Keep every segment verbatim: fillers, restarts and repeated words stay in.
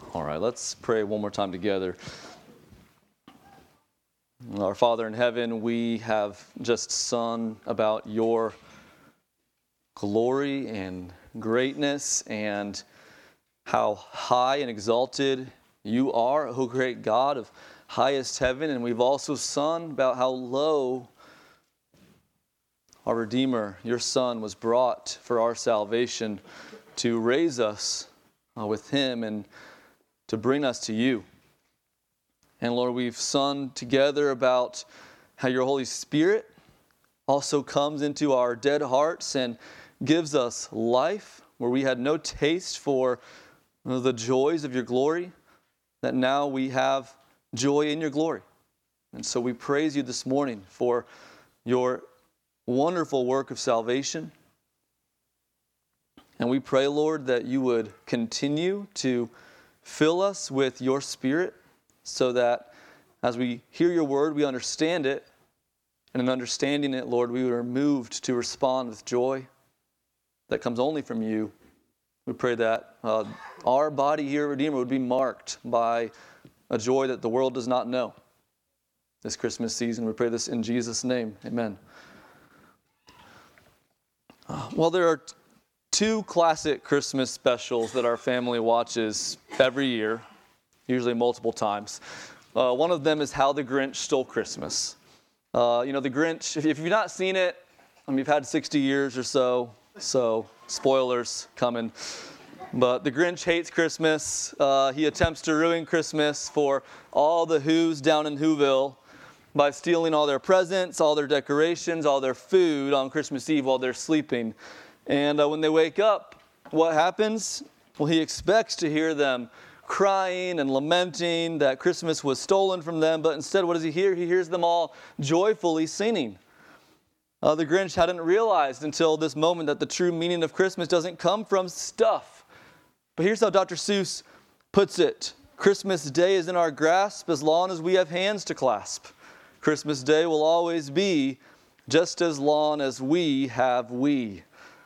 All right, let's pray one more time together. Our Father in heaven, we have just sung about your glory and greatness and how high and exalted you are, O great God of highest heaven. And we've also sung about how low our Redeemer, your Son, was brought for our salvation to raise us uh, with him and to bring us to you. And Lord, we've sung together about how your Holy Spirit also comes into our dead hearts and gives us life where we had no taste for the joys of your glory, that now we have joy in your glory. And so we praise you this morning for your wonderful work of salvation. And we pray, Lord, that you would continue to fill us with your Spirit so that as we hear your word, we understand it. And in understanding it, Lord, we are moved to respond with joy that comes only from you. We pray that uh, our body here at Redeemer would be marked by a joy that the world does not know this Christmas season. We pray this in Jesus' name. Amen. Uh, well, there are two classic Christmas specials that our family watches every year, usually multiple times. Uh, one of them is How the Grinch Stole Christmas. Uh, you know, the Grinch, if, if you've not seen it, I mean, you've had sixty years or so, so spoilers coming. But the Grinch hates Christmas. Uh, he attempts to ruin Christmas for all the Who's down in Whoville by stealing all their presents, all their decorations, all their food on Christmas Eve while they're sleeping. And uh, when they wake up, what happens? Well, he expects to hear them crying and lamenting that Christmas was stolen from them. But instead, what does he hear? He hears them all joyfully singing. Uh, the Grinch hadn't realized until this moment that the true meaning of Christmas doesn't come from stuff. But here's how Doctor Seuss puts it. Christmas Day is in our grasp as long as we have hands to clasp. Christmas Day will always be just as long as we have we.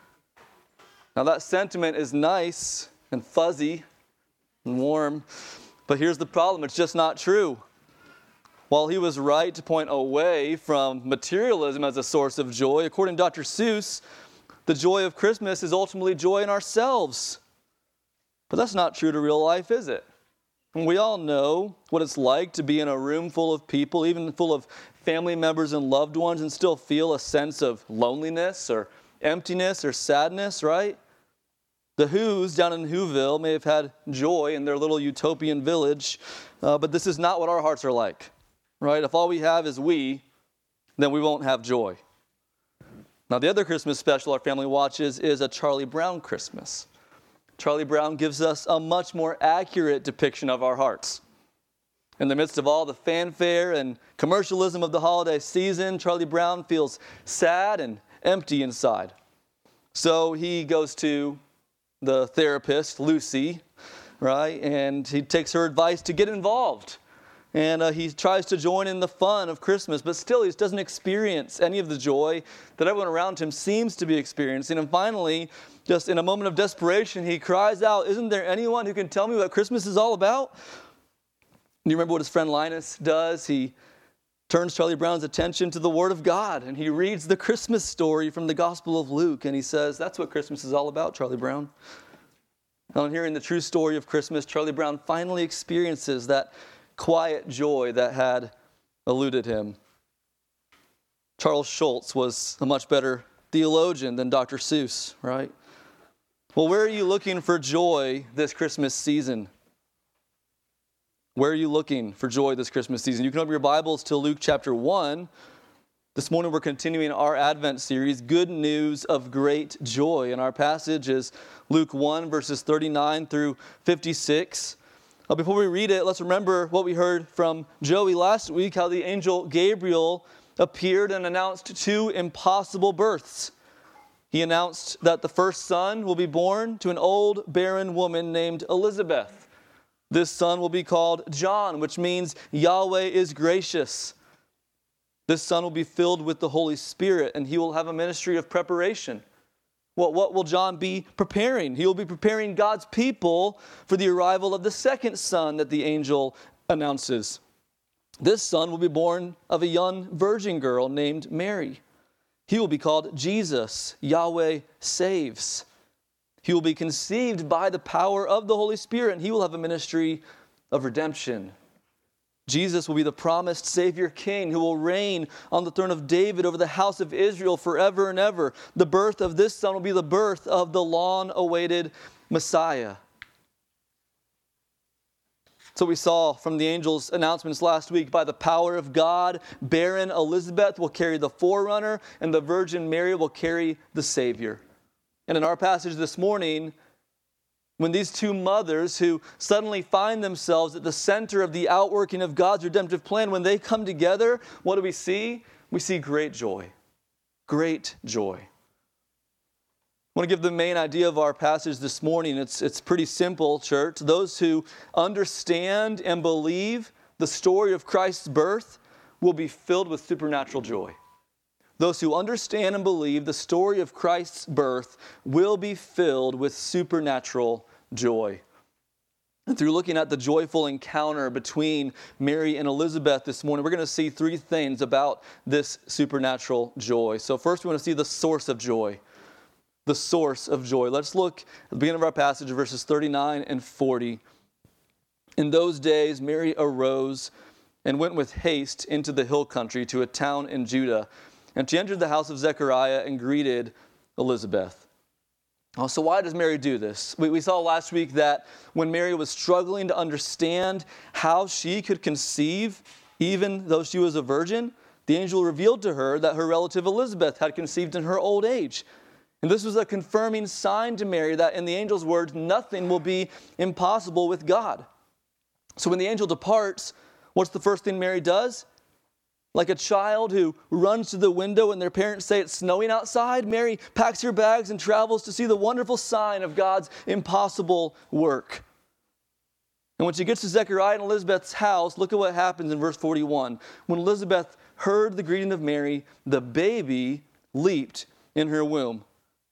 Now that sentiment is nice and fuzzy and warm, but here's the problem. It's just not true. While he was right to point away from materialism as a source of joy, according to Doctor Seuss, the joy of Christmas is ultimately joy in ourselves. But that's not true to real life, is it? And we all know what it's like to be in a room full of people, even full of family members and loved ones, and still feel a sense of loneliness or emptiness or sadness, right? The Who's down in Whoville may have had joy in their little utopian village, uh, but this is not what our hearts are like, right? If all we have is we, then we won't have joy. Now, the other Christmas special our family watches is A Charlie Brown Christmas. Charlie Brown gives us a much more accurate depiction of our hearts. In the midst of all the fanfare and commercialism of the holiday season, Charlie Brown feels sad and empty inside. So he goes to the therapist, Lucy, right? And he takes her advice to get involved. And uh, he tries to join in the fun of Christmas, but still he doesn't experience any of the joy that everyone around him seems to be experiencing. And finally, just in a moment of desperation, he cries out, "Isn't there anyone who can tell me what Christmas is all about?" And you remember what his friend Linus does? He turns Charlie Brown's attention to the Word of God, and he reads the Christmas story from the Gospel of Luke, and he says, "That's what Christmas is all about, Charlie Brown." And on hearing the true story of Christmas, Charlie Brown finally experiences that quiet joy that had eluded him. Charles Schulz was a much better theologian than Doctor Seuss, right? Well, where are you looking for joy this Christmas season? Where are you looking for joy this Christmas season? You can open your Bibles to Luke chapter one. This morning we're continuing our Advent series, Good News of Great Joy. And our passage is Luke one, verses thirty-nine through fifty-six. Uh, before we read it, let's remember what we heard from Joey last week, how the angel Gabriel appeared and announced two impossible births. He announced that the first son will be born to an old barren woman named Elizabeth. This son will be called John, which means Yahweh is gracious. This son will be filled with the Holy Spirit, and he will have a ministry of preparation. What, what will John be preparing? He will be preparing God's people for the arrival of the second son that the angel announces. This son will be born of a young virgin girl named Mary. He will be called Jesus, Yahweh saves. He will be conceived by the power of the Holy Spirit, and he will have a ministry of redemption. Jesus will be the promised Savior King who will reign on the throne of David over the house of Israel forever and ever. The birth of this son will be the birth of the long-awaited Messiah. So we saw from the angel's announcements last week, by the power of God, barren Elizabeth will carry the forerunner, and the Virgin Mary will carry the Savior. And in our passage this morning, when these two mothers who suddenly find themselves at the center of the outworking of God's redemptive plan, when they come together, what do we see? We see great joy. Great joy. I want to give the main idea of our passage this morning. It's, it's pretty simple, church. Those who understand and believe the story of Christ's birth will be filled with supernatural joy. Those who understand and believe the story of Christ's birth will be filled with supernatural joy. And through looking at the joyful encounter between Mary and Elizabeth this morning, we're going to see three things about this supernatural joy. So first, we want to see the source of joy. The source of joy. Let's look at the beginning of our passage, verses thirty-nine and forty. In those days, Mary arose and went with haste into the hill country to a town in Judah. And she entered the house of Zechariah and greeted Elizabeth. Oh, so why does Mary do this? We, we saw last week that when Mary was struggling to understand how she could conceive, even though she was a virgin, the angel revealed to her that her relative Elizabeth had conceived in her old age. And this was a confirming sign to Mary that, in the angel's words, nothing will be impossible with God. So when the angel departs, what's the first thing Mary does? Like a child who runs to the window and their parents say it's snowing outside, Mary packs her bags and travels to see the wonderful sign of God's impossible work. And when she gets to Zechariah and Elizabeth's house, look at what happens in verse forty-one. When Elizabeth heard the greeting of Mary, the baby leaped in her womb.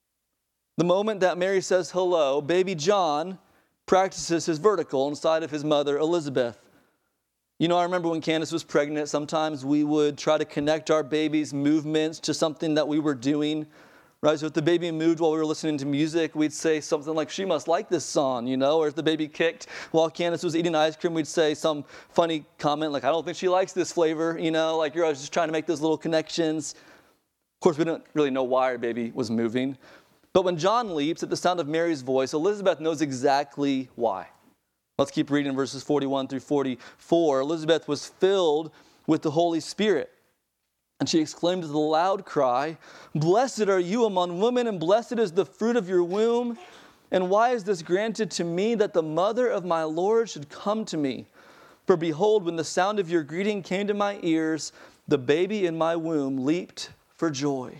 The moment that Mary says hello, baby John practices his vertical inside of his mother, Elizabeth. You know, I remember when Candace was pregnant, sometimes we would try to connect our baby's movements to something that we were doing, right? So if the baby moved while we were listening to music, we'd say something like, she must like this song, you know? Or if the baby kicked while Candace was eating ice cream, we'd say some funny comment like, I don't think she likes this flavor, you know? Like you're always just trying to make those little connections. Of course, we didn't really know why our baby was moving. But when John leaps at the sound of Mary's voice, Elizabeth knows exactly why. Let's keep reading verses forty-one through forty-four. Elizabeth was filled with the Holy Spirit, and she exclaimed with a loud cry, "Blessed are you among women, and blessed is the fruit of your womb. And why is this granted to me, that the mother of my Lord should come to me? For behold, when the sound of your greeting came to my ears, the baby in my womb leaped for joy."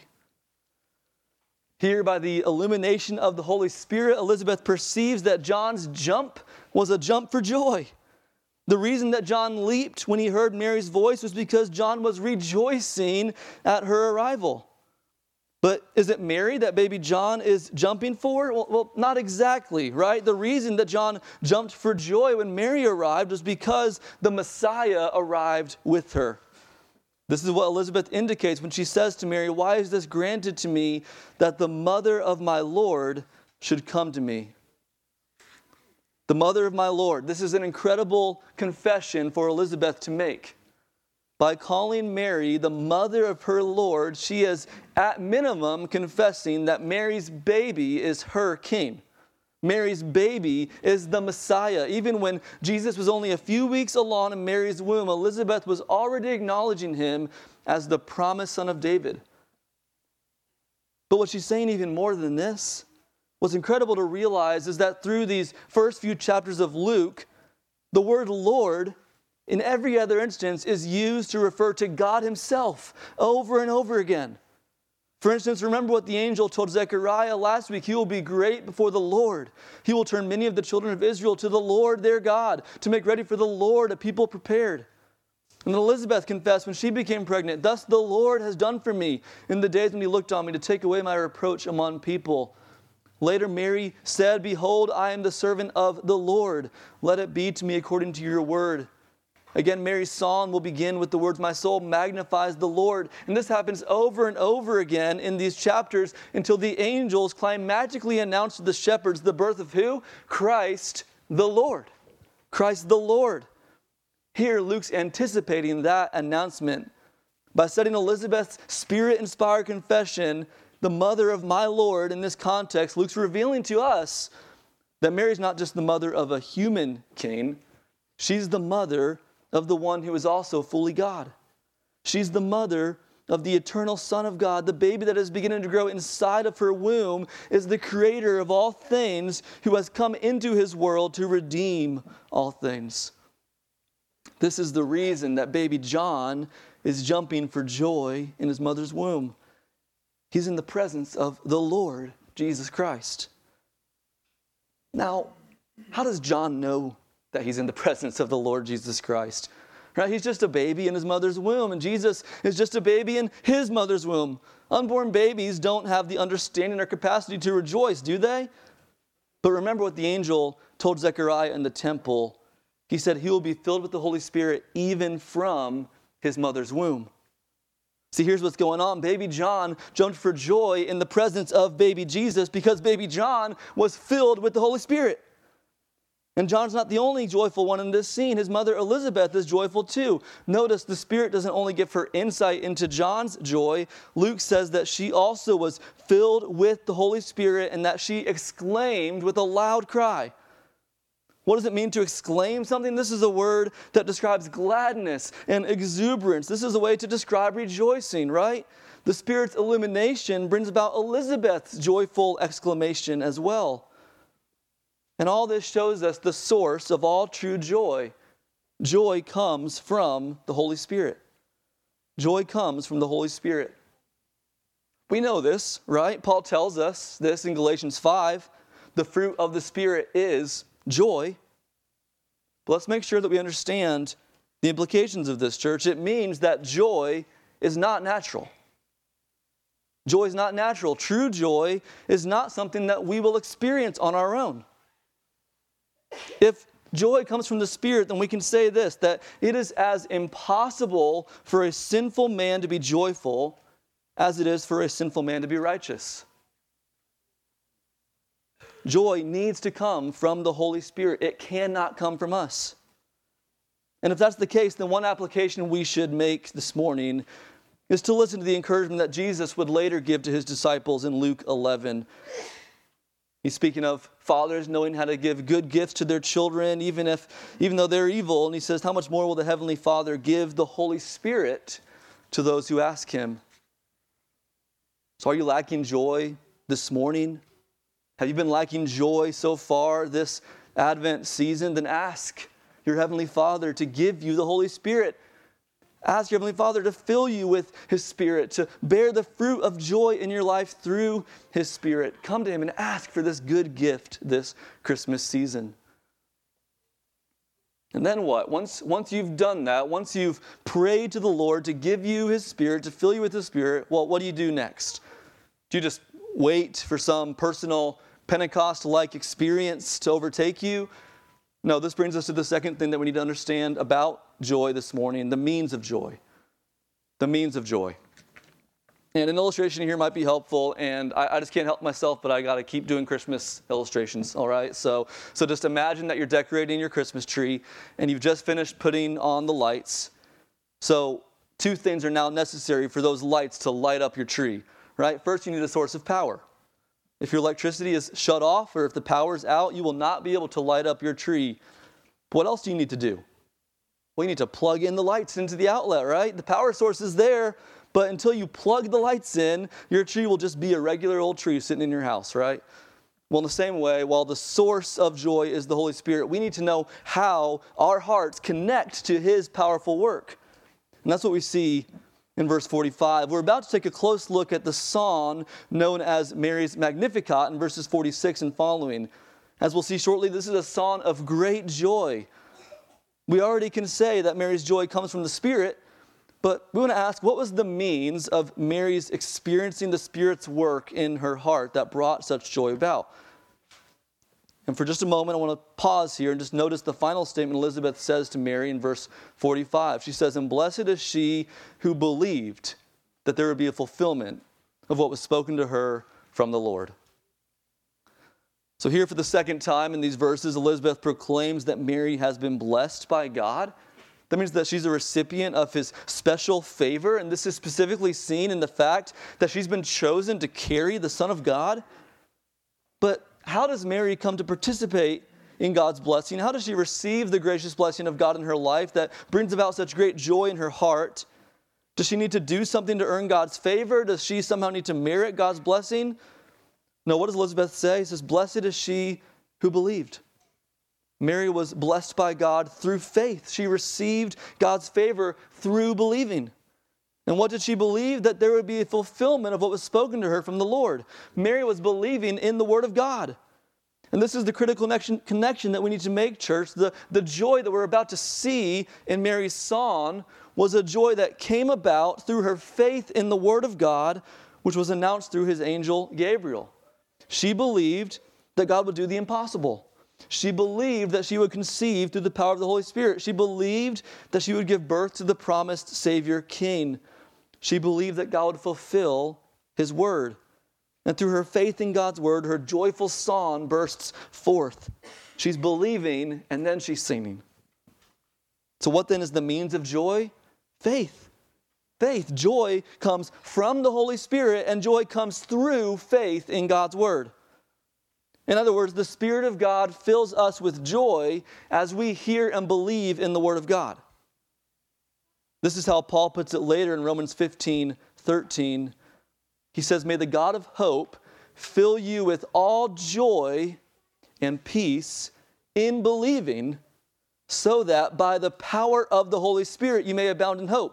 Here, by the illumination of the Holy Spirit, Elizabeth perceives that John's jump was a jump for joy. The reason that John leaped when he heard Mary's voice was because John was rejoicing at her arrival. But is it Mary that baby John is jumping for? Well, well, not exactly, right? The reason that John jumped for joy when Mary arrived was because the Messiah arrived with her. This is what Elizabeth indicates when she says to Mary, "Why is this granted to me, that the mother of my Lord should come to me?" The mother of my Lord. This is an incredible confession for Elizabeth to make. By calling Mary the mother of her Lord, she is at minimum confessing that Mary's baby is her king. Mary's baby is the Messiah. Even when Jesus was only a few weeks along in Mary's womb, Elizabeth was already acknowledging him as the promised son of David. But what she's saying even more than this, what's incredible to realize is that through these first few chapters of Luke, the word Lord in every other instance is used to refer to God himself over and over again. For instance, remember what the angel told Zechariah last week. He will be great before the Lord. He will turn many of the children of Israel to the Lord their God, to make ready for the Lord a people prepared. And then Elizabeth confessed when she became pregnant, "Thus the Lord has done for me in the days when he looked on me to take away my reproach among people." Later Mary said, "Behold, I am the servant of the Lord. Let it be to me according to your word." Again, Mary's song will begin with the words, "My soul magnifies the Lord." And this happens over and over again in these chapters until the angels climactically announce to the shepherds the birth of who? Christ the Lord. Christ the Lord. Here, Luke's anticipating that announcement by setting Elizabeth's Spirit-inspired confession, the mother of my Lord. In this context, Luke's revealing to us that Mary's not just the mother of a human king. She's the mother of the one who is also fully God. She's the mother of the eternal Son of God. The baby that is beginning to grow inside of her womb is the creator of all things who has come into his world to redeem all things. This is the reason that baby John is jumping for joy in his mother's womb. He's in the presence of the Lord Jesus Christ. Now, how does John know that he's in the presence of the Lord Jesus Christ? Right? He's just a baby in his mother's womb, and Jesus is just a baby in his mother's womb. Unborn babies don't have the understanding or capacity to rejoice, do they? But remember what the angel told Zechariah in the temple. He said he will be filled with the Holy Spirit even from his mother's womb. See, here's what's going on. Baby John jumped for joy in the presence of baby Jesus because baby John was filled with the Holy Spirit. And John's not the only joyful one in this scene. His mother Elizabeth is joyful too. Notice the Spirit doesn't only give her insight into John's joy. Luke says that she also was filled with the Holy Spirit and that she exclaimed with a loud cry. What does it mean to exclaim something? This is a word that describes gladness and exuberance. This is a way to describe rejoicing, right? The Spirit's illumination brings about Elizabeth's joyful exclamation as well. And all this shows us the source of all true joy. Joy comes from the Holy Spirit. Joy comes from the Holy Spirit. We know this, right? Paul tells us this in Galatians five. The fruit of the Spirit is joy. But let's make sure that we understand the implications of this, church. It means that joy is not natural. Joy is not natural. True joy is not something that we will experience on our own. If joy comes from the Spirit, then we can say this, that it is as impossible for a sinful man to be joyful as it is for a sinful man to be righteous. Joy needs to come from the Holy Spirit. It cannot come from us. And if that's the case, then one application we should make this morning is to listen to the encouragement that Jesus would later give to his disciples in Luke eleven. He's speaking of fathers knowing how to give good gifts to their children, even if, even though they're evil. And he says, how much more will the Heavenly Father give the Holy Spirit to those who ask him? So are you lacking joy this morning? Have you been lacking joy so far this Advent season? Then ask your Heavenly Father to give you the Holy Spirit. Ask your Heavenly Father to fill you with his Spirit, to bear the fruit of joy in your life through his Spirit. Come to him and ask for this good gift this Christmas season. And then what? Once, once you've done that, once you've prayed to the Lord to give you his Spirit, to fill you with his Spirit, well, what do you do next? Do you just wait for some personal Pentecost-like experience to overtake you? No, this brings us to the second thing that we need to understand about joy this morning, the means of joy. The means of joy. And an illustration here might be helpful, and I, I just can't help myself, but I got to keep doing Christmas illustrations, all right? So, so just imagine that you're decorating your Christmas tree, and you've just finished putting on the lights. So two things are now necessary for those lights to light up your tree, right? First, you need a source of power. If your electricity is shut off or if the power's out, you will not be able to light up your tree. But what else do you need to do? Well, you need to plug in the lights into the outlet, right? The power source is there, but until you plug the lights in, your tree will just be a regular old tree sitting in your house, right? Well, in the same way, while the source of joy is the Holy Spirit, we need to know how our hearts connect to his powerful work. And that's what we see in verse forty-five. We're about to take a close look at the song known as Mary's Magnificat in verses forty-six and following. As we'll see shortly, this is a song of great joy. We already can say that Mary's joy comes from the Spirit, but we want to ask, what was the means of Mary's experiencing the Spirit's work in her heart that brought such joy about? And for just a moment, I want to pause here and just notice the final statement Elizabeth says to Mary in verse forty-five. She says, "And blessed is she who believed that there would be a fulfillment of what was spoken to her from the Lord." So here for the second time in these verses, Elizabeth proclaims that Mary has been blessed by God. That means that she's a recipient of his special favor, and this is specifically seen in the fact that she's been chosen to carry the Son of God. But how does Mary come to participate in God's blessing? How does she receive the gracious blessing of God in her life that brings about such great joy in her heart? Does she need to do something to earn God's favor? Does she somehow need to merit God's blessing? No, what does Elizabeth say? She says, "Blessed is she who believed." Mary was blessed by God through faith. She received God's favor through believing. And what did she believe? That there would be a fulfillment of what was spoken to her from the Lord. Mary was believing in the Word of God. And this is the critical connection, connection that we need to make, church. The, the joy that we're about to see in Mary's song was a joy that came about through her faith in the Word of God, which was announced through his angel Gabriel. She believed that God would do the impossible. She believed that she would conceive through the power of the Holy Spirit. She believed that she would give birth to the promised Savior King. She believed that God would fulfill his word. And through her faith in God's word, her joyful song bursts forth. She's believing and then she's singing. So what then is the means of joy? Faith. Faith. Joy comes from the Holy Spirit, and joy comes through faith in God's word. In other words, the Spirit of God fills us with joy as we hear and believe in the Word of God. This is how Paul puts it later in Romans fifteen thirteen. He says, "May the God of hope fill you with all joy and peace in believing, so that by the power of the Holy Spirit you may abound in hope."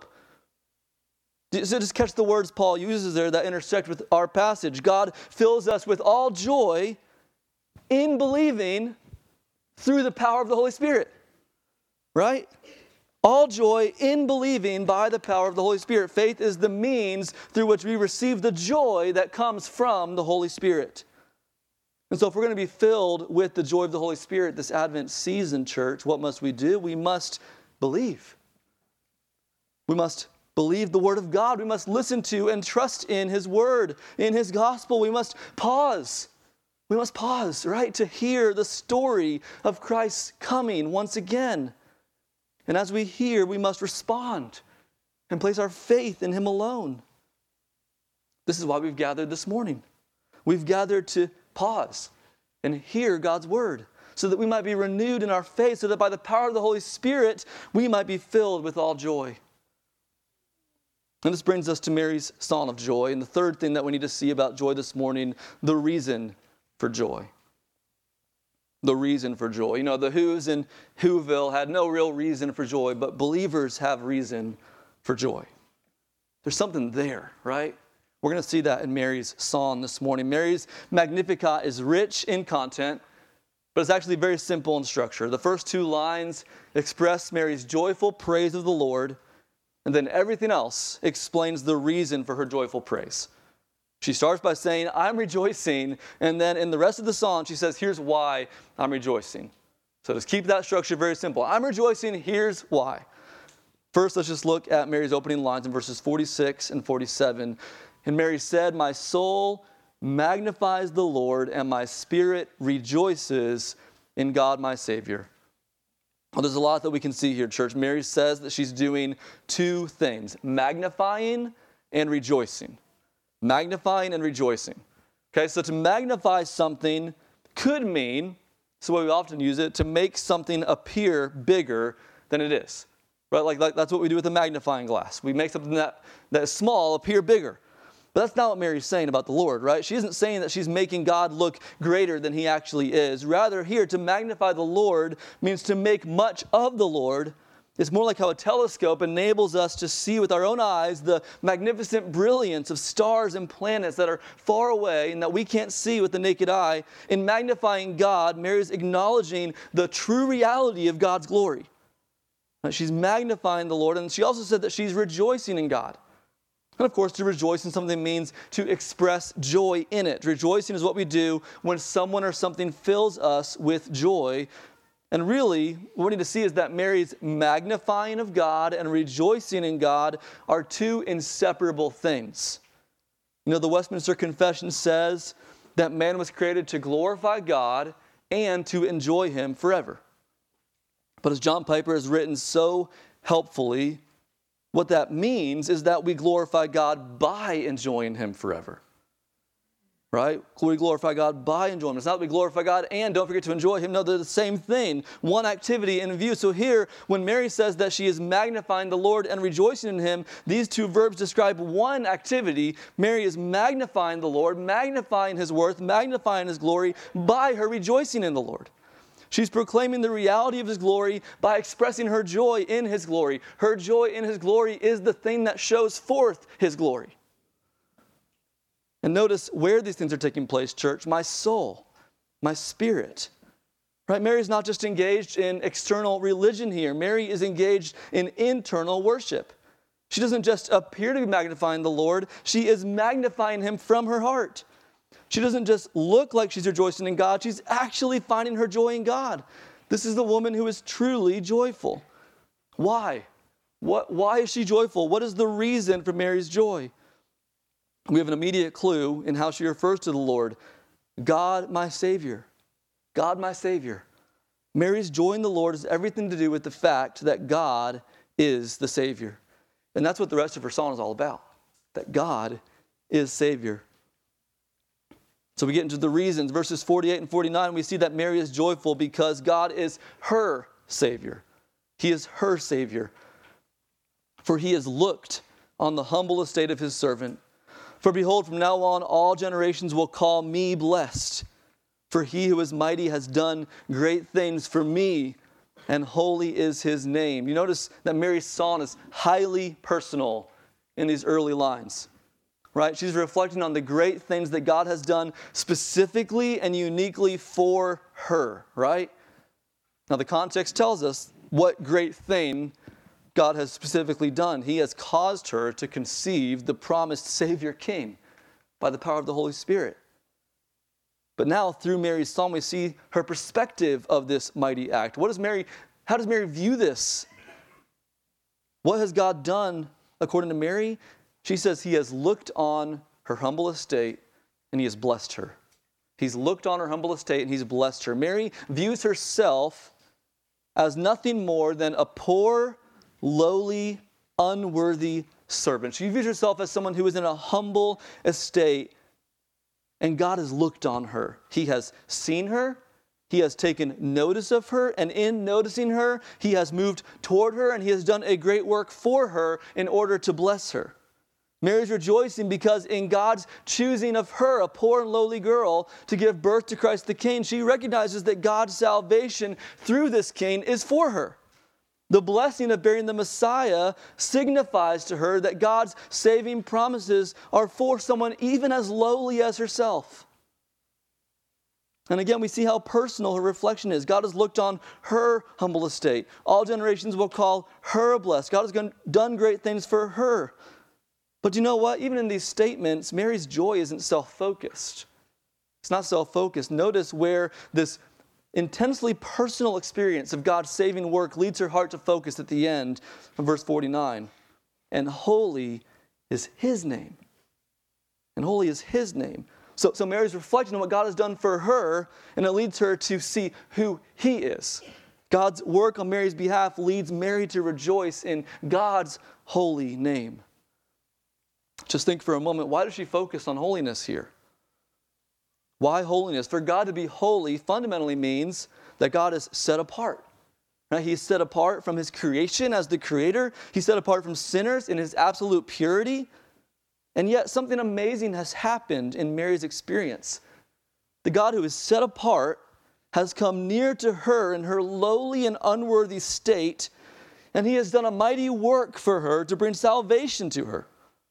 So just catch the words Paul uses there that intersect with our passage. God fills us with all joy in believing through the power of the Holy Spirit. Right? All joy in believing by the power of the Holy Spirit. Faith is the means through which we receive the joy that comes from the Holy Spirit. And so if we're going to be filled with the joy of the Holy Spirit this Advent season, church, what must we do? We must believe. We must believe the Word of God. We must listen to and trust in His Word, in His gospel. We must pause. We must pause, right, to hear the story of Christ's coming once again. And as we hear, we must respond and place our faith in Him alone. This is why we've gathered this morning. We've gathered to pause and hear God's Word, so that we might be renewed in our faith, so that by the power of the Holy Spirit, we might be filled with all joy. And this brings us to Mary's song of joy. And the third thing that we need to see about joy this morning, the reason for joy. The reason for joy. You know, the Who's in Whoville had no real reason for joy, but believers have reason for joy. There's something there, right? We're going to see that in Mary's song this morning. Mary's Magnificat is rich in content, but it's actually very simple in structure. The first two lines express Mary's joyful praise of the Lord, and then everything else explains the reason for her joyful praise. She starts by saying, "I'm rejoicing," and then in the rest of the song, she says, "Here's why I'm rejoicing." So just keep that structure very simple. I'm rejoicing, here's why. First, let's just look at Mary's opening lines in verses forty-six and forty-seven. And Mary said, "My soul magnifies the Lord, and my spirit rejoices in God my Savior." Well, there's a lot that we can see here, church. Mary says that she's doing two things: magnifying and rejoicing. Magnifying and rejoicing. Okay, so to magnify something could mean, so what we often use it, to make something appear bigger than it is. Right? Like, like that's what we do with a magnifying glass. We make something that, that is small appear bigger. But that's not what Mary's saying about the Lord, right? She isn't saying that she's making God look greater than He actually is. Rather, here, to magnify the Lord means to make much of the Lord. It's more like how a telescope enables us to see with our own eyes the magnificent brilliance of stars and planets that are far away and that we can't see with the naked eye. In magnifying God, Mary's acknowledging the true reality of God's glory. Right? She's magnifying the Lord, and she also said that she's rejoicing in God. And of course, to rejoice in something means to express joy in it. Rejoicing is what we do when someone or something fills us with joy. And really, what we need to see is that Mary's magnifying of God and rejoicing in God are two inseparable things. You know, the Westminster Confession says that man was created to glorify God and to enjoy Him forever. But as John Piper has written so helpfully, what that means is that we glorify God by enjoying Him forever. Right? We glorify God by enjoying Him. It's not that we glorify God and don't forget to enjoy Him. No, they're the same thing. One activity in view. So here, when Mary says that she is magnifying the Lord and rejoicing in Him, these two verbs describe one activity. Mary is magnifying the Lord, magnifying His worth, magnifying His glory by her rejoicing in the Lord. She's proclaiming the reality of His glory by expressing her joy in His glory. Her joy in His glory is the thing that shows forth His glory. And notice where these things are taking place, church. My soul, my spirit. Right? Mary's not just engaged in external religion here. Mary is engaged in internal worship. She doesn't just appear to be magnifying the Lord. She is magnifying Him from her heart. She doesn't just look like she's rejoicing in God. She's actually finding her joy in God. This is the woman who is truly joyful. Why? What, why is she joyful? What is the reason for Mary's joy? We have an immediate clue in how she refers to the Lord. God, my Savior. God, my Savior. Mary's joy in the Lord has everything to do with the fact that God is the Savior. And that's what the rest of her song is all about. That God is Savior. So we get into the reasons. Verses forty-eight and forty-nine, we see that Mary is joyful because God is her Savior. He is her Savior. For He has looked on the humble estate of His servant. For behold, from now on all generations will call me blessed. For He who is mighty has done great things for me, and holy is His name. You notice that Mary's song is highly personal in these early lines. Right? She's reflecting on the great things that God has done specifically and uniquely for her, right? Now the context tells us what great thing God has specifically done. He has caused her to conceive the promised Savior King by the power of the Holy Spirit. But now through Mary's song we see her perspective of this mighty act. What does Mary, how does Mary view this? What has God done according to Mary? She says He has looked on her humble estate and He has blessed her. He's looked on her humble estate and He's blessed her. Mary views herself as nothing more than a poor, lowly, unworthy servant. She views herself as someone who is in a humble estate, and God has looked on her. He has seen her. He has taken notice of her, and in noticing her, He has moved toward her, and He has done a great work for her in order to bless her. Mary's rejoicing because in God's choosing of her, a poor and lowly girl, to give birth to Christ the King, she recognizes that God's salvation through this King is for her. The blessing of bearing the Messiah signifies to her that God's saving promises are for someone even as lowly as herself. And again, we see how personal her reflection is. God has looked on her humble estate. All generations will call her blessed. God has done great things for her. But you know what? Even in these statements, Mary's joy isn't self-focused. It's not self-focused. Notice where this intensely personal experience of God's saving work leads her heart to focus at the end of verse forty-nine. And holy is His name. And holy is His name. So, so Mary's reflecting on what God has done for her, and it leads her to see who He is. God's work on Mary's behalf leads Mary to rejoice in God's holy name. Just think for a moment, why does she focus on holiness here? Why holiness? For God to be holy fundamentally means that God is set apart. Right? He's set apart from His creation as the creator. He's set apart from sinners in His absolute purity. And yet something amazing has happened in Mary's experience. The God who is set apart has come near to her in her lowly and unworthy state, and He has done a mighty work for her to bring salvation to her.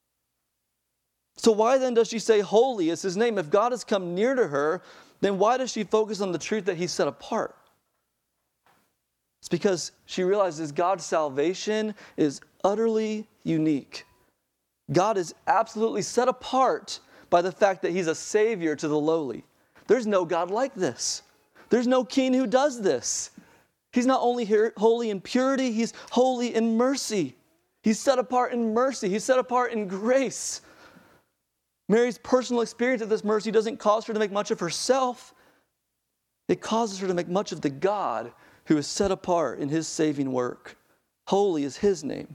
So why then does she say holy is His name? If God has come near to her, then why does she focus on the truth that He's set apart? It's because she realizes God's salvation is utterly unique. God is absolutely set apart by the fact that he's a savior to the lowly. There's no God like this. There's no king who does this. He's not only here, holy in purity, he's holy in mercy. He's set apart in mercy. He's set apart in grace. Mary's personal experience of this mercy doesn't cause her to make much of herself. It causes her to make much of the God who is set apart in his saving work. Holy is his name.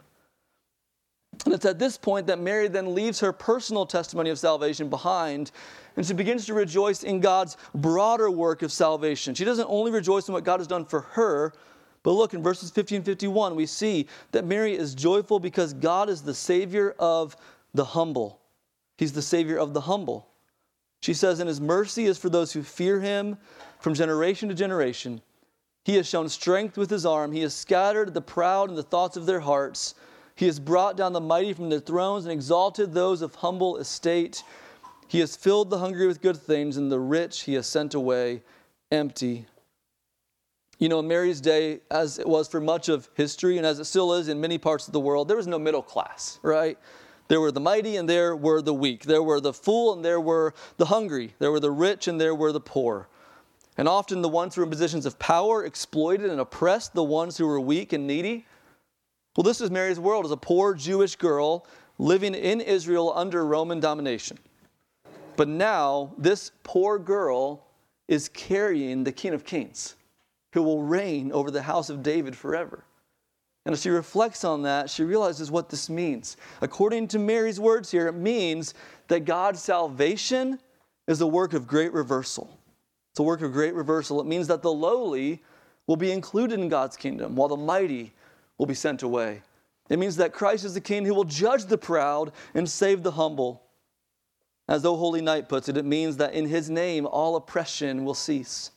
And it's at this point that Mary then leaves her personal testimony of salvation behind, and she begins to rejoice in God's broader work of salvation. She doesn't only rejoice in what God has done for her, but look, in verses fifty and fifty-one, we see that Mary is joyful because God is the Savior of the humble. He's the Savior of the humble. She says, and his mercy is for those who fear him from generation to generation. He has shown strength with his arm. He has scattered the proud in the thoughts of their hearts. He has brought down the mighty from their thrones and exalted those of humble estate. He has filled the hungry with good things, and the rich he has sent away empty. You know, in Mary's day, as it was for much of history, and as it still is in many parts of the world, there was no middle class, right? There were the mighty and there were the weak. There were the full and there were the hungry. There were the rich and there were the poor. And often the ones who were in positions of power exploited and oppressed the ones who were weak and needy. Well, this is Mary's world as a poor Jewish girl living in Israel under Roman domination. But now this poor girl is carrying the King of Kings, who will reign over the house of David forever. And as she reflects on that, she realizes what this means. According to Mary's words here, it means that God's salvation is a work of great reversal. It's a work of great reversal. It means that the lowly will be included in God's kingdom, while the mighty will be sent away. It means that Christ is the King who will judge the proud and save the humble. As O Holy Night puts it, it means that in his name all oppression will cease.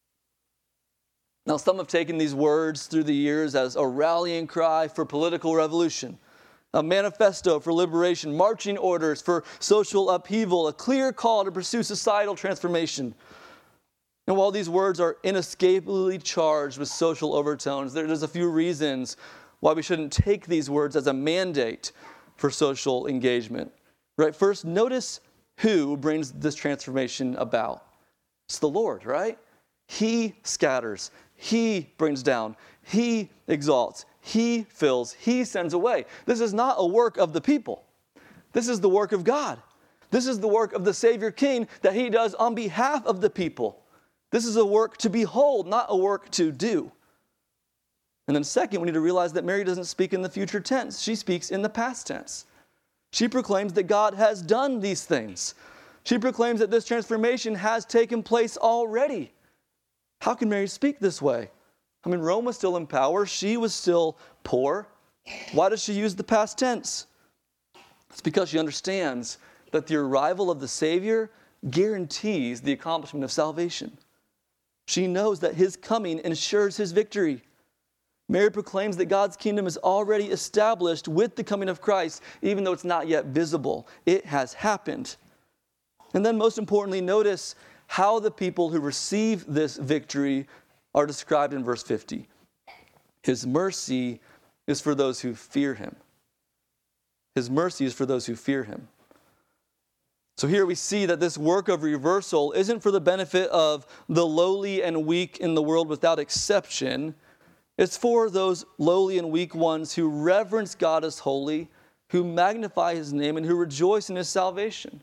Now, some have taken these words through the years as a rallying cry for political revolution, a manifesto for liberation, marching orders for social upheaval, a clear call to pursue societal transformation. And while these words are inescapably charged with social overtones, there's a few reasons why we shouldn't take these words as a mandate for social engagement. Right? First, notice who brings this transformation about. It's the Lord, right? He scatters. He brings down. He exalts. He fills. He sends away. This is not a work of the people. This is the work of God. This is the work of the Savior King that he does on behalf of the people. This is a work to behold, not a work to do. And then second, we need to realize that Mary doesn't speak in the future tense. She speaks in the past tense. She proclaims that God has done these things. She proclaims that this transformation has taken place already. How can Mary speak this way? I mean, Rome was still in power. She was still poor. Why does she use the past tense? It's because she understands that the arrival of the Savior guarantees the accomplishment of salvation. She knows that his coming ensures his victory. Mary proclaims that God's kingdom is already established with the coming of Christ, even though it's not yet visible. It has happened. And then most importantly, notice how the people who receive this victory are described in verse fifty. His mercy is for those who fear him. His mercy is for those who fear him. So here we see that this work of reversal isn't for the benefit of the lowly and weak in the world without exception. It's for those lowly and weak ones who reverence God as holy, who magnify his name, and who rejoice in his salvation.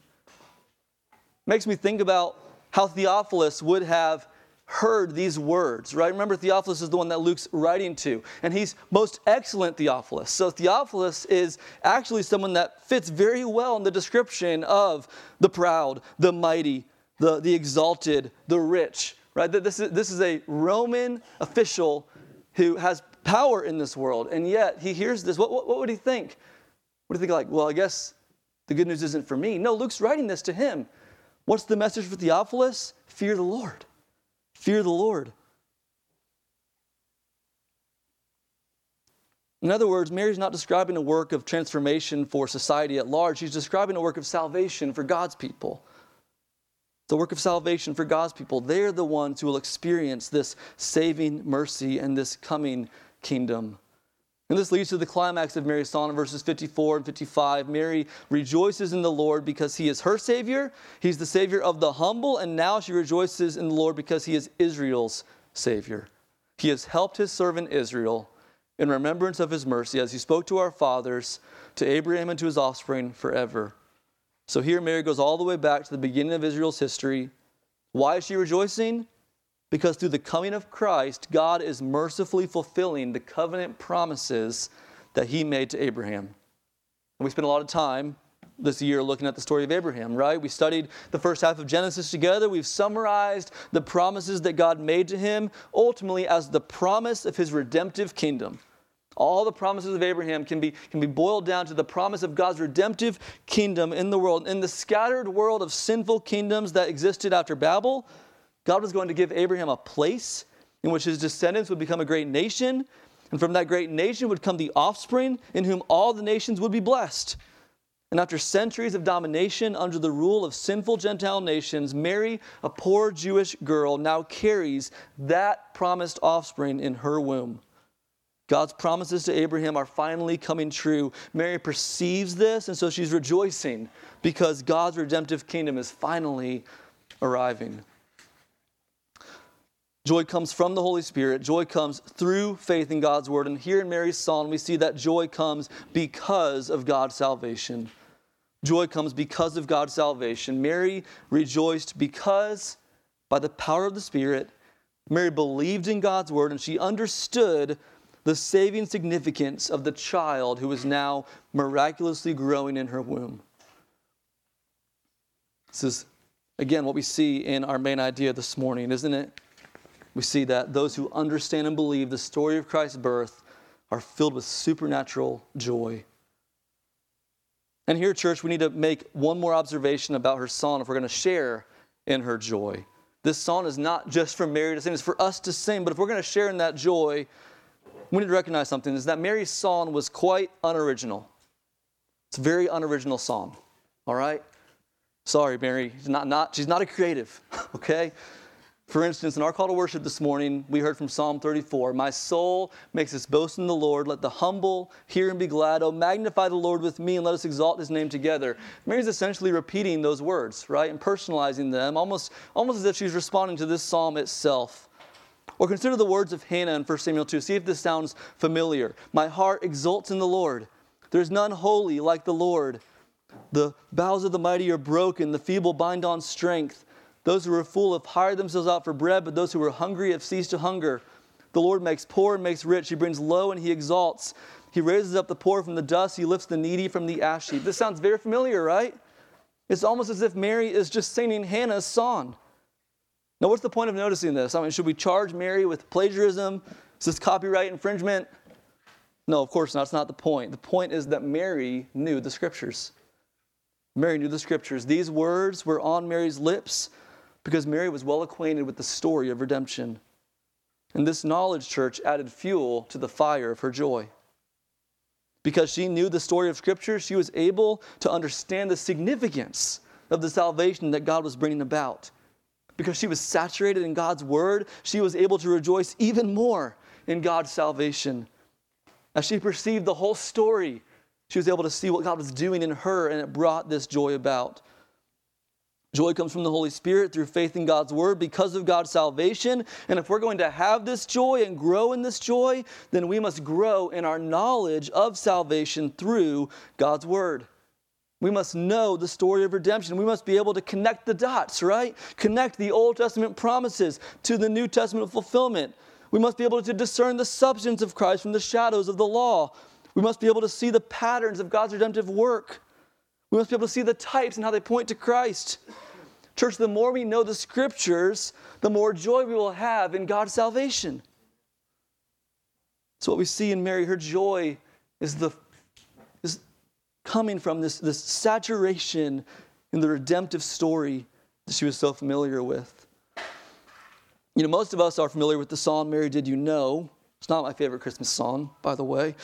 Makes me think about how Theophilus would have heard these words, right? Remember, Theophilus is the one that Luke's writing to, and he's most excellent Theophilus. So Theophilus is actually someone that fits very well in the description of the proud, the mighty, the, the exalted, the rich, right? This is, this is a Roman official who has power in this world, and yet he hears this. What, what, what would he think? Would he think like, well, I guess the good news isn't for me? No, Luke's writing this to him. What's the message for Theophilus? Fear the Lord. Fear the Lord. In other words, Mary's not describing a work of transformation for society at large. She's describing a work of salvation for God's people. the work of salvation for God's people. They're the ones who will experience this saving mercy and this coming kingdom. And this leads to the climax of Mary's song in verses fifty-four and fifty-five. Mary rejoices in the Lord because he is her Savior. He's the Savior of the humble, and now she rejoices in the Lord because he is Israel's Savior. He has helped his servant Israel in remembrance of his mercy as he spoke to our fathers, to Abraham and to his offspring forever. So here Mary goes all the way back to the beginning of Israel's history. Why is she rejoicing? Because through the coming of Christ, God is mercifully fulfilling the covenant promises that he made to Abraham. And we spent a lot of time this year looking at the story of Abraham, right? We studied the first half of Genesis together. We've summarized the promises that God made to him, ultimately as the promise of his redemptive kingdom. All the promises of Abraham can be, can be boiled down to the promise of God's redemptive kingdom in the world. In the scattered world of sinful kingdoms that existed after Babel, God was going to give Abraham a place in which his descendants would become a great nation, and from that great nation would come the offspring in whom all the nations would be blessed. And after centuries of domination under the rule of sinful Gentile nations, Mary, a poor Jewish girl, now carries that promised offspring in her womb. God's promises to Abraham are finally coming true. Mary perceives this, and so she's rejoicing because God's redemptive kingdom is finally arriving. Joy comes from the Holy Spirit. Joy comes through faith in God's word. And here in Mary's song, we see that joy comes because of God's salvation. Joy comes because of God's salvation. Mary rejoiced because, by the power of the Spirit, Mary believed in God's word and she understood the saving significance of the child who is now miraculously growing in her womb. This is, again, what we see in our main idea this morning, isn't it? We see that those who understand and believe the story of Christ's birth are filled with supernatural joy. And here, church, we need to make one more observation about her song if we're going to share in her joy. This song is not just for Mary to sing, it's for us to sing. But if we're going to share in that joy, we need to recognize something, is that Mary's song was quite unoriginal. It's a very unoriginal song, all right? Sorry, Mary, she's not, not, she's not a creative, okay? For instance, in our call to worship this morning, we heard from Psalm thirty-four, "My soul makes its boast in the Lord. Let the humble hear and be glad. Oh, magnify the Lord with me and let us exalt his name together." Mary's essentially repeating those words, right, and personalizing them, almost, almost as if she's responding to this psalm itself. Or consider the words of Hannah in First Samuel two. See if this sounds familiar. "My heart exults in the Lord. There's none holy like the Lord. The bows of the mighty are broken. The feeble bind on strength. Those who are full have hired themselves out for bread, but those who are hungry have ceased to hunger. The Lord makes poor and makes rich. He brings low and he exalts. He raises up the poor from the dust. He lifts the needy from the ash heap." This sounds very familiar, right? It's almost as if Mary is just singing Hannah's song. Now, what's the point of noticing this? I mean, should we charge Mary with plagiarism? Is this copyright infringement? No, of course not. That's not the point. The point is that Mary knew the Scriptures. Mary knew the Scriptures. These words were on Mary's lips because Mary was well acquainted with the story of redemption. And this knowledge, church, added fuel to the fire of her joy. Because she knew the story of Scripture, she was able to understand the significance of the salvation that God was bringing about. Because she was saturated in God's word, she was able to rejoice even more in God's salvation. As she perceived the whole story, she was able to see what God was doing in her, and it brought this joy about. Joy comes from the Holy Spirit through faith in God's word because of God's salvation. And if we're going to have this joy and grow in this joy, then we must grow in our knowledge of salvation through God's word. We must know the story of redemption. We must be able to connect the dots, right? Connect the Old Testament promises to the New Testament fulfillment. We must be able to discern the substance of Christ from the shadows of the law. We must be able to see the patterns of God's redemptive work. We must be able to see the types and how they point to Christ. Church, the more we know the Scriptures, the more joy we will have in God's salvation. So what we see in Mary, her joy is the is coming from this, this saturation in the redemptive story that she was so familiar with. You know, most of us are familiar with the song, "Mary, Did You Know?" It's not my favorite Christmas song, by the way.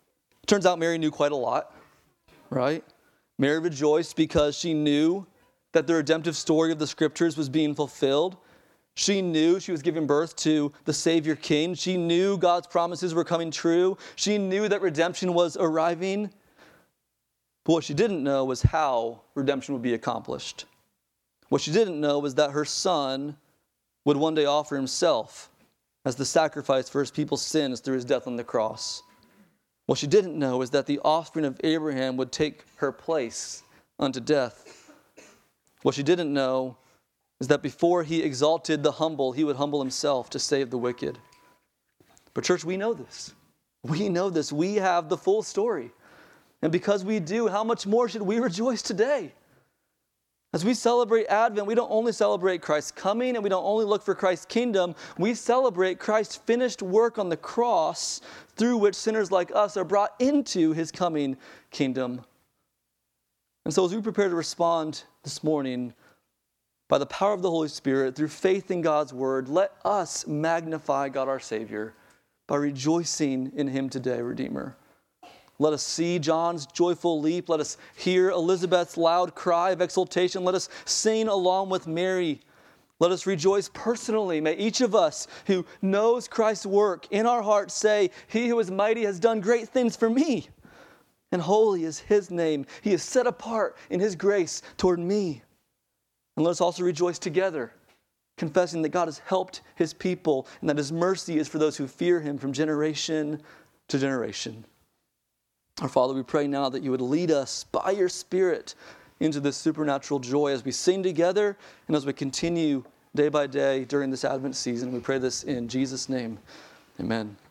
Turns out Mary knew quite a lot, right? Mary rejoiced because she knew that the redemptive story of the scriptures was being fulfilled. She knew she was giving birth to the Savior King. She knew God's promises were coming true. She knew that redemption was arriving. But what she didn't know was how redemption would be accomplished. What she didn't know was that her son would one day offer himself as the sacrifice for his people's sins through his death on the cross. What she didn't know is that the offspring of Abraham would take her place unto death. What she didn't know is that before he exalted the humble, he would humble himself to save the wicked. But church, we know this. We know this. We have the full story. And because we do, how much more should we rejoice today? As we celebrate Advent, we don't only celebrate Christ's coming and we don't only look for Christ's kingdom, we celebrate Christ's finished work on the cross through which sinners like us are brought into his coming kingdom. And so as we prepare to respond this morning, by the power of the Holy Spirit, through faith in God's word, let us magnify God our Savior by rejoicing in him today, Redeemer. Let us see John's joyful leap. Let us hear Elizabeth's loud cry of exultation. Let us sing along with Mary. Let us rejoice personally. May each of us who knows Christ's work in our hearts say, he who is mighty has done great things for me. And holy is his name. He is set apart in his grace toward me. And let us also rejoice together, confessing that God has helped his people and that his mercy is for those who fear him from generation to generation. Our Father, we pray now that you would lead us by your Spirit into this supernatural joy as we sing together and as we continue day by day during this Advent season. We pray this in Jesus' name. Amen.